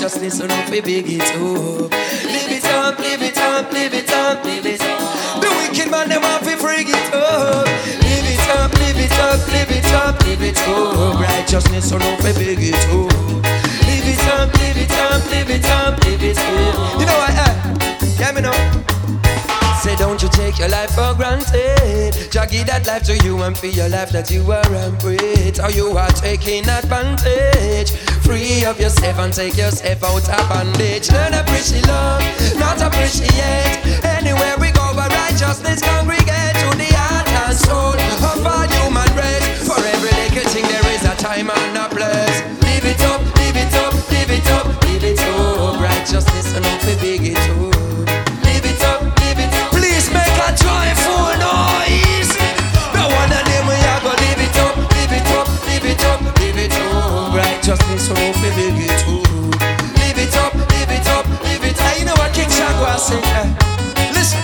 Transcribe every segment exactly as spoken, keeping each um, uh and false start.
Righteousness enough we big it up. Live it up, live it up, live it up, live it up. The wicked man them want to bring it up. Live it up, live it up, live it up, live it up. Righteousness enough we big it up. Live it up, live it up, live it up, live it up. You know what? Uh, yeah, me know. Say don't you take your life for granted. Jah give that life to you and for your life that you are with. Or you are taking advantage. Free up yourself and take yourself out of bondage. Learn to appreciate love, not appreciate. Anywhere we go where righteousness congregate. To the heart and soul of all human race. For every little thing there is a time and a place. Live it up, live it up, live it up, live it up. Righteousness enough to big it up. Live it up, live it up. Please make a joyful noise. No one of them we are gonna live it up, live it up, live it up, live it up. Righteousness enough to big it up. Live it up, live it up, live it up. You know what King Shagwa sing? Uh, listen.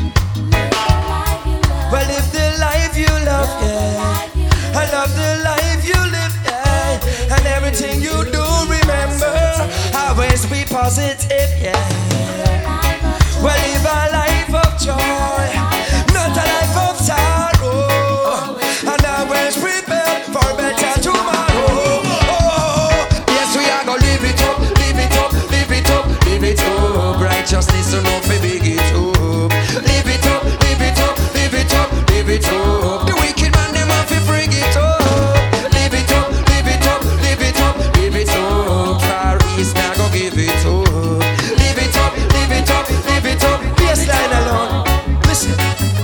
Well, live the life you love, yeah. I love the life you live, yeah. And everything you do, remember, always be positive, yeah. Well, live a life of joy, not a life of sorrow. And always prepare for better tomorrow. Oh, yes, we are gonna live it up, live it up, live it up, live it up. Righteousness enough to big it up. Live it up, live it up, live it up, live it up. The wicked man them have to bring it up. Live it up, live it up, live it up, live it up. Far East now go give it up. Live it up, live it up, live it up. Baseline alone. Listen.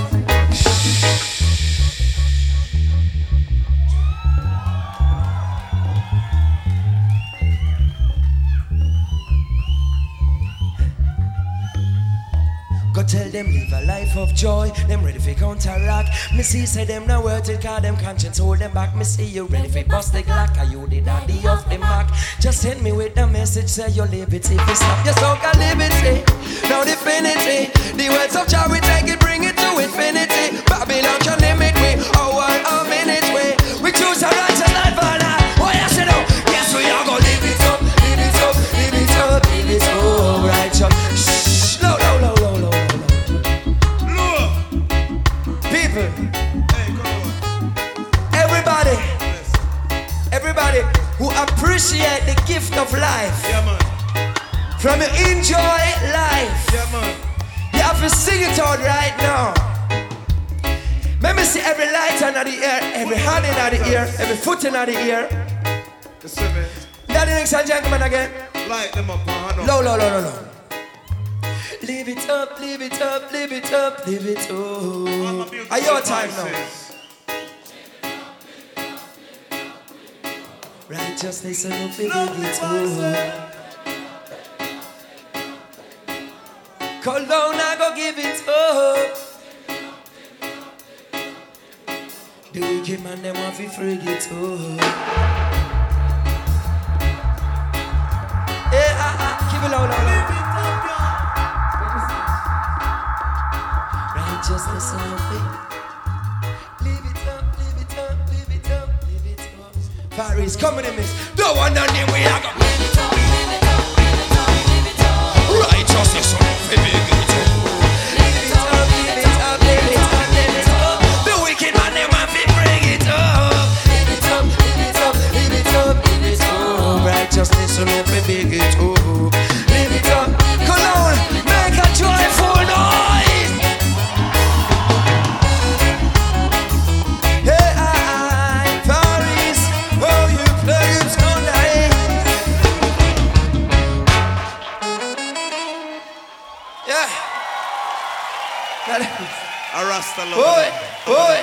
Go tell them live a life of joy. Them ready for counteract. Me see say them now worth it, cause them conscience hold them back. Me see you ready for bust the glock. Are you the daddy of the Mac? Just send me with the message, say your liberty. If you stop your soul, got liberty. Now definity. The words of Jah we take it, bring it to infinity. Babylon can limit we. Oh, one a minute we. We choose a righteous life and I. Oh yes, you know. Yes, we are gonna live it up, live it up, live it up, live it up. Righteous. Shh, no, no, no, no, no. People, everybody, everybody who appreciate the gift of life, yeah, man. From you enjoy life, Yeah, man. you have to sing it out right now. Let me see every light under the air, every hand in the ear, every foot in the ear. Daddy, ladies and gentlemen, again. Light them up, man. No, no, no, no, no. Live it up, live it up, live it up, live it up. Are your time now? Righteousness enough to live it up. Call down, I go give it up. The wicked man, them want to free it up. Yeah, ah, ah, keep it low, low, low. Righteousness enough to live it up, live it up, live it up, live it up. Paris, come in the mix. The one and them we are gonna live it up, live it up, live it up, live it up. Righteousness enough to live it up. Live it up, live it up, live it up, live it up. The wicked man them want to bring it up. Live it up, live it up, live it up, live it up. Righteousness enough to big it up. Live it up. Come on, make a joyful noise. A Rasta love. Boy, boy.